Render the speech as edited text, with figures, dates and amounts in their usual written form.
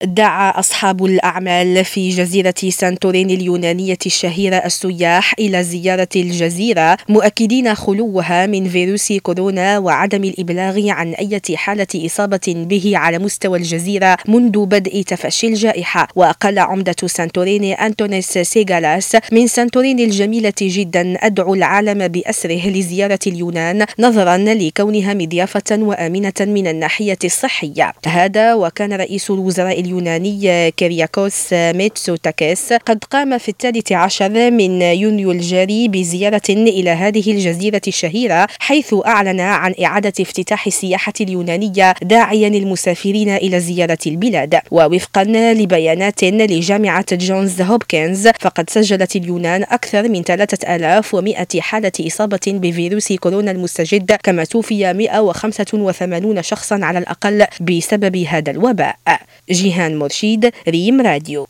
دعا أصحاب الأعمال في جزيرة سانتوريني اليونانية الشهيرة السياح إلى زيارة الجزيرة، مؤكدين خلوها من فيروس كورونا وعدم الإبلاغ عن أي حالة إصابة به على مستوى الجزيرة منذ بدء تفشي الجائحة. وقال عمدة سانتوريني أنتونيس سيغالاس: من سانتوريني الجميلة جدا أدعو العالم بأسره لزيارة اليونان نظرا لكونها مضيافة وآمنة من الناحية الصحية. هذا وكان رئيس الوزراء اليوناني كيرياكوس ميتسوتاكيس قد قام في 13 من يونيو الجاري بزيارة إلى هذه الجزيرة الشهيرة، حيث أعلن عن إعادة افتتاح السياحة اليونانية داعيا المسافرين إلى زيارة البلاد. ووفقا لبيانات لجامعة جونز هوبكنز، فقد سجلت اليونان أكثر من 3100 حالة إصابة بفيروس كورونا المستجد، كما توفي 185 شخصا على الأقل بسبب هذا الوباء. جيهان مرشيد، ريم راديو.